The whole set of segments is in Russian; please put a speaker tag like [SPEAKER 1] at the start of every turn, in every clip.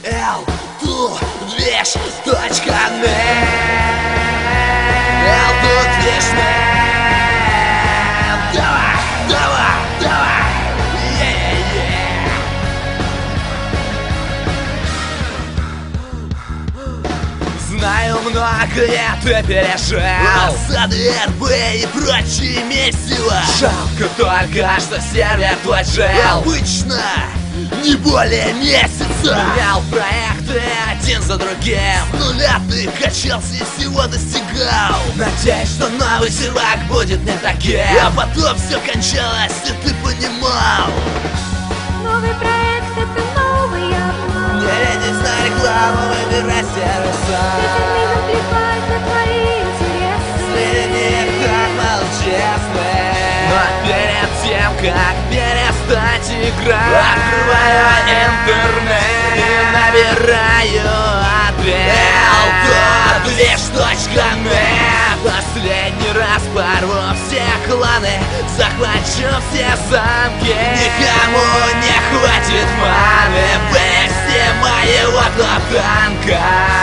[SPEAKER 1] L, тут движ, точка нет. L, тут движ, нет. Давай, давай, давай. Знаю, многое ты пережил, осады РБ и прочие месиво. Жалко только, что сервер твой жил обычно не более месяца. Менял проекты один за другим, с нуля ты качался и всего достигал. Надеюсь, что новый сервак будет не таким, а потом все кончалось, и ты понимал.
[SPEAKER 2] Новый проект — это новый обман.
[SPEAKER 1] Не знаю рекламу, выбирай сервиса.
[SPEAKER 2] Это не наплевать на твои интересы.
[SPEAKER 1] Среди них так мало честных. Но перед тем, как перестать играть, открываю интернет и набираю адрес L.Движ.нет. Последний раз порву все кланы, захвачу все замки. Никому не хватит маны вывести моего топ-танка.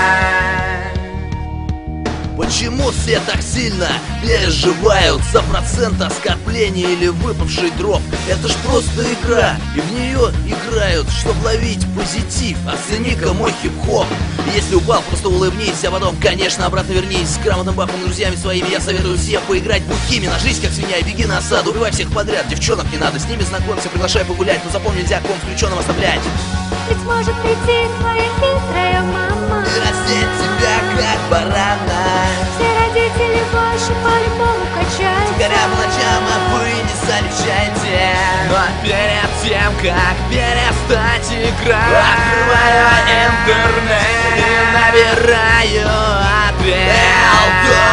[SPEAKER 1] Почему все так сильно переживают за процент оскорбления или выпавший дроп? Это ж просто игра, и в нее играют, чтобы ловить позитив. Оцени-ка мой хип-хоп. Если упал, просто улыбнись, а потом, конечно, обратно вернись. С грамотным бафом, друзьями своими я советую всем поиграть бухими. Нажись, как свинья, и беги на осаду. Убивай всех подряд, девчонок не надо, с ними знакомься, приглашай погулять. Но запомни, нельзя ком включенным оставлять.
[SPEAKER 2] Ведь может прийти твоя хитрая мама
[SPEAKER 1] И раздеть тебя, как барана.
[SPEAKER 2] Все родители больше по-любому качаются.
[SPEAKER 1] Горя по ночам, а вы не замечайте. Но перед тем, как перестать играть, открываю интернет и набираю адрес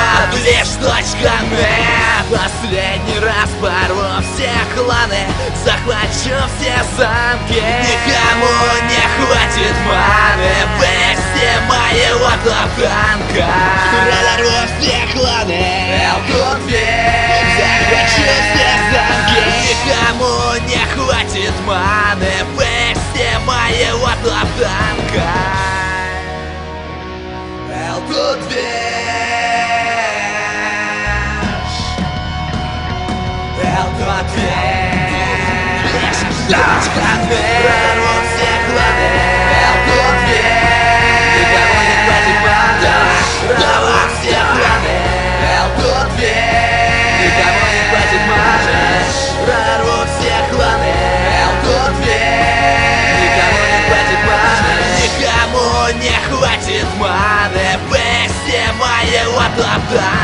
[SPEAKER 1] L.Движ.нет. Последний раз порву все кланы, захвачу все замки. Никому не хватит маны вывести моего топ-танка. Разорву все кланы, L.Движ. Захвачу все замки. Никому не хватит маны вывести моего топ-танка. L.Движ. Разорву все кланы, L.Движ. Никому не хватит маны. Разорву все кланы, L.Движ. Никому не хватит маны. Разорву все кланы, L.Движ. Никому не хватит маны. Никому не хватит маны вывести моего топ-танка.